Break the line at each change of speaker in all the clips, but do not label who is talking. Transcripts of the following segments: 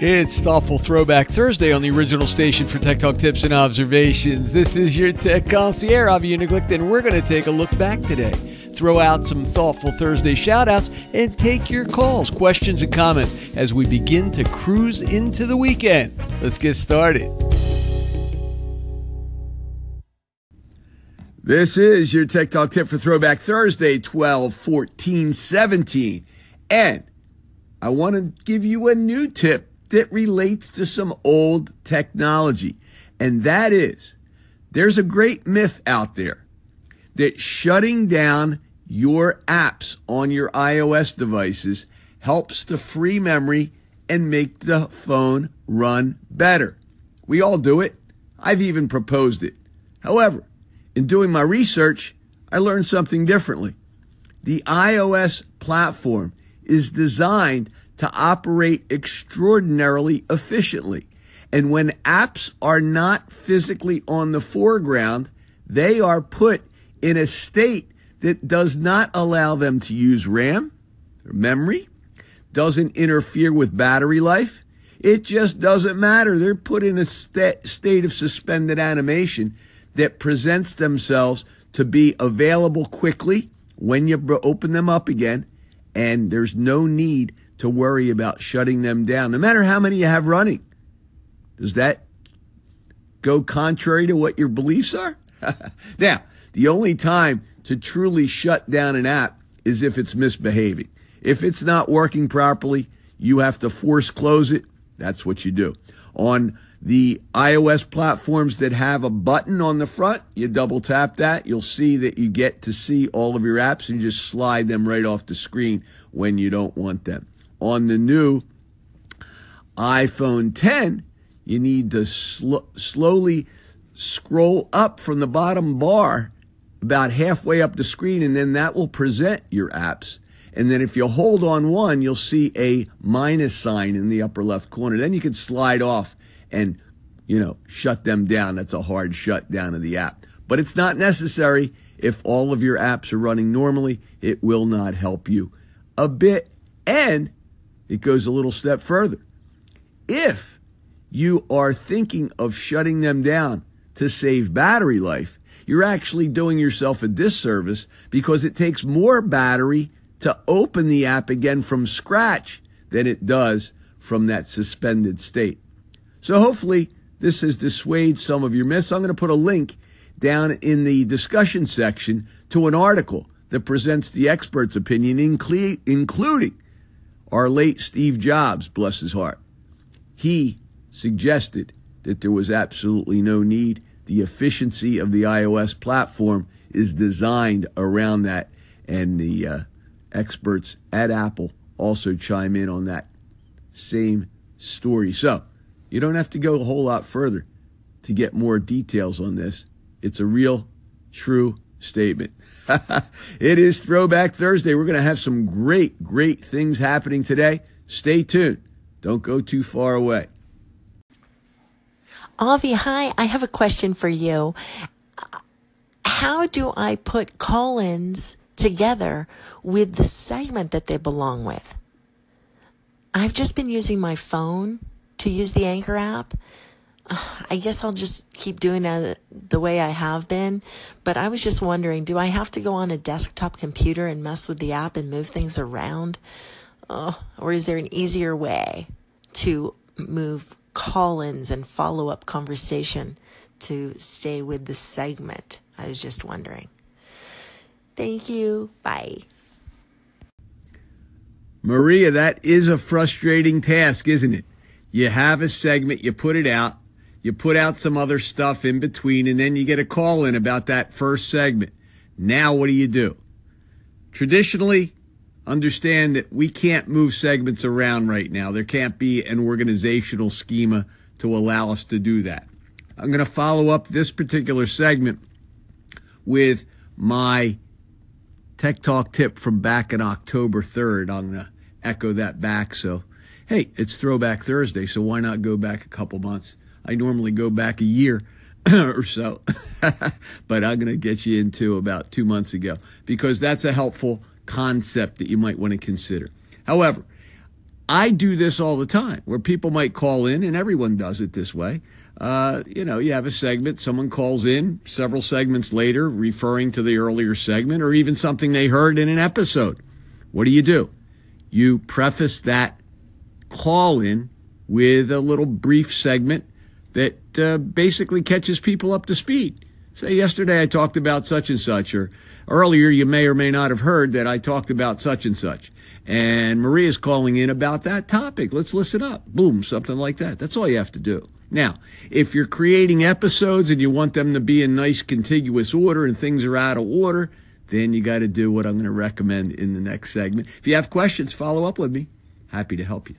It's Thoughtful Throwback Thursday on the original station for Tech Talk tips and observations. This is your Tech Concierge, Avi Uniglicht, and we're going to take a look back today. Throw out some Thoughtful Thursday shout-outs and take your calls, questions, and comments as we begin to cruise into the weekend. Let's get started. This is your Tech Talk tip for Throwback Thursday, 12/14/17. And I want to give you a new tip that relates to some old technology. And that is, there's a great myth out there that shutting down your apps on your iOS devices helps to free memory and make the phone run better. We all do it. I've even proposed it. However, in doing my research, I learned something differently. The iOS platform is designed to operate extraordinarily efficiently. And when apps are not physically on the foreground, they are put in a state that does not allow them to use RAM or memory, doesn't interfere with battery life. It just doesn't matter. They're put in a state of suspended animation that presents themselves to be available quickly when you open them up again, and there's no need to worry about shutting them down, no matter how many you have running. Does that go contrary to what your beliefs are? Now, the only time to truly shut down an app is if it's misbehaving. If it's not working properly, you have to force close it. That's what you do. On the iOS platforms that have a button on the front, you double tap that. You'll see that you get to see all of your apps and you just slide them right off the screen when you don't want them. On the new iPhone 10, you need to slowly scroll up from the bottom bar about halfway up the screen, and then that will present your apps. And then if you hold on one, you'll see a minus sign in the upper left corner. Then you can slide off and, shut them down. That's a hard shutdown of the app. But it's not necessary. If all of your apps are running normally, it will not help you a bit. And it goes a little step further. If you are thinking of shutting them down to save battery life, you're actually doing yourself a disservice because it takes more battery to open the app again from scratch than it does from that suspended state. So hopefully this has dissuaded some of your myths. I'm going to put a link down in the discussion section to an article that presents the expert's opinion, including our late Steve Jobs, bless his heart. He suggested that there was absolutely no need. The efficiency of the iOS platform is designed around that, and the experts at Apple also chime in on that same story. So you don't have to go a whole lot further to get more details on this. It's a real, true statement. It is Throwback Thursday. We're going to have some great things happening today. Stay tuned. Don't go too far away.
Avi, hi. I have a question for you. How do I put call-ins together with the segment that they belong with? I've just been using my phone to use the Anchor app. I guess I'll just keep doing it the way I have been. But I was just wondering, do I have to go on a desktop computer and mess with the app and move things around? Or is there an easier way to move call-ins and follow-up conversation to stay with the segment? I was just wondering. Thank you. Bye.
Maria, that is a frustrating task, isn't it? You have a segment, you put it out, you put out some other stuff in between, and then you get a call in about that first segment. Now what do? Traditionally, understand that we can't move segments around right now. There can't be an organizational schema to allow us to do that. I'm going to follow up this particular segment with my Tech Talk tip from back on October 3rd. I'm going to echo that back. So, hey, it's Throwback Thursday, so why not go back a couple months? I normally go back a year or so, but I'm going to get you into about 2 months ago because that's a helpful concept that you might want to consider. However, I do this all the time where people might call in, and everyone does it this way. You have a segment, someone calls in several segments later referring to the earlier segment or even something they heard in an episode. What do? You preface that call in with a little brief segment that basically catches people up to speed. Say, yesterday I talked about such and such, or earlier you may or may not have heard that I talked about such and such. And Maria's calling in about that topic. Let's listen up. Boom, something like that. That's all you have to do. Now, if you're creating episodes and you want them to be in nice contiguous order and things are out of order, then you got to do what I'm going to recommend in the next segment. If you have questions, follow up with me. Happy to help you.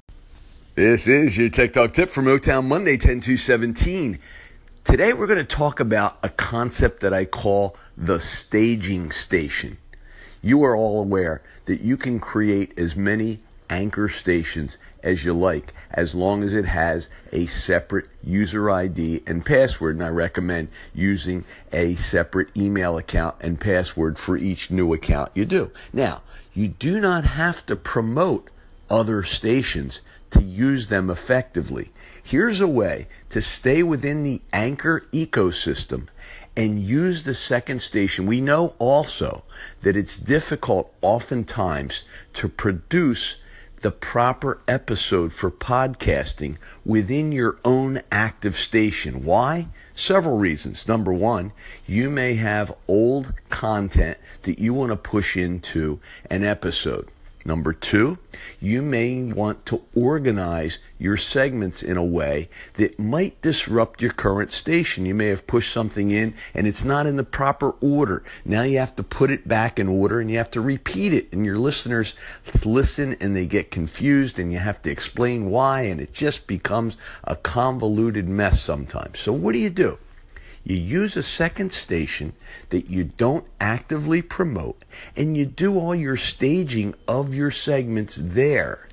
This is your Tech Talk tip for Motown Monday, 10/2/17. Today we're going to talk about a concept that I call the staging station. You are all aware that you can create as many anchor stations as you like, as long as it has a separate user ID and password. And I recommend using a separate email account and password for each new account you do. Now, you do not have to promote other stations to use them effectively. Here's a way to stay within the Anchor ecosystem and use the second station. We know also that it's difficult oftentimes to produce the proper episode for podcasting within your own active station. Why? Several reasons. Number one, you may have old content that you want to push into an episode. Number two, you may want to organize your segments in a way that might disrupt your current station. You may have pushed something in and it's not in the proper order. Now you have to put it back in order and you have to repeat it. And your listeners listen and they get confused and you have to explain why, and it just becomes a convoluted mess sometimes. So what do? You use a second station that you don't actively promote, and you do all your staging of your segments there.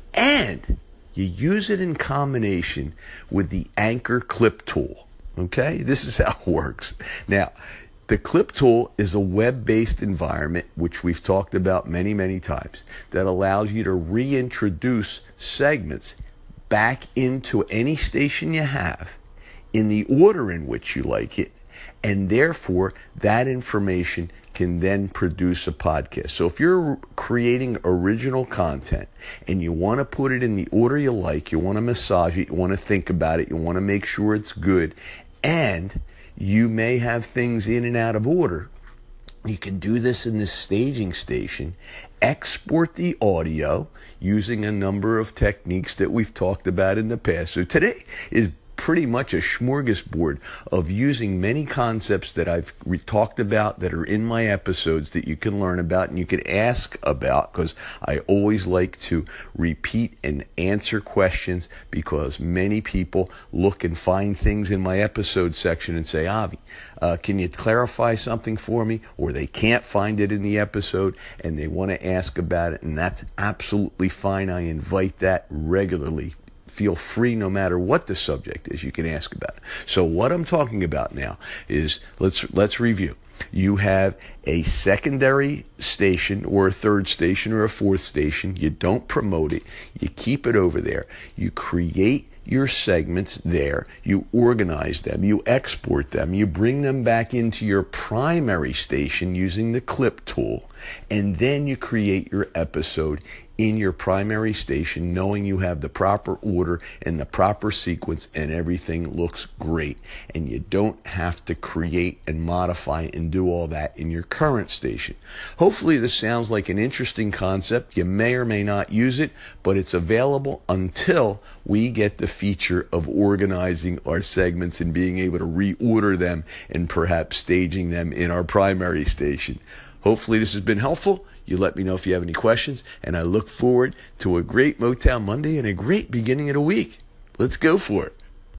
And you use it in combination with the Anchor Clip Tool. Okay? This is how it works. Now, the Clip Tool is a web-based environment, which we've talked about many, many times, that allows you to reintroduce segments back into any station you have in the order in which you like it, and therefore that information can then produce a podcast. So if you're creating original content and you want to put it in the order you like, you want to massage it, you want to think about it, you want to make sure it's good, and you may have things in and out of order, you can do this in this staging station, export the audio using a number of techniques that we've talked about in the past. So today is pretty much a smorgasbord of using many concepts that I've talked about that are in my episodes that you can learn about and you can ask about, because I always like to repeat and answer questions, because many people look and find things in my episode section and say, Avi, can you clarify something for me? Or they can't find it in the episode and they want to ask about it, and that's absolutely fine. I invite that regularly. Feel free, no matter what the subject is, you can ask about it. So what I'm talking about now is, let's review. You have a secondary station or a third station or a fourth station. You don't promote it. You keep it over there. You create your segments there. You organize them. You export them. You bring them back into your primary station using the Clip Tool. And then you create your episode in your primary station, knowing you have the proper order and the proper sequence and everything looks great. And you don't have to create and modify and do all that in your current station. Hopefully this sounds like an interesting concept. You may or may not use it, but it's available until we get the feature of organizing our segments and being able to reorder them and perhaps staging them in our primary station. Hopefully this has been helpful. You let me know if you have any questions, and I look forward to a great Motown Monday and a great beginning of the week. Let's go for it.